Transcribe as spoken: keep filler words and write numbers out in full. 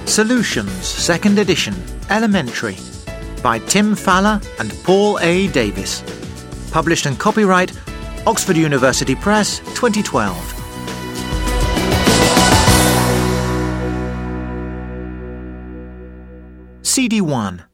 Solutions, second edition, Elementary, by Tim Fowler and Paul A. Davis. Published and copyright Oxford University Press, twenty twelve. C D one.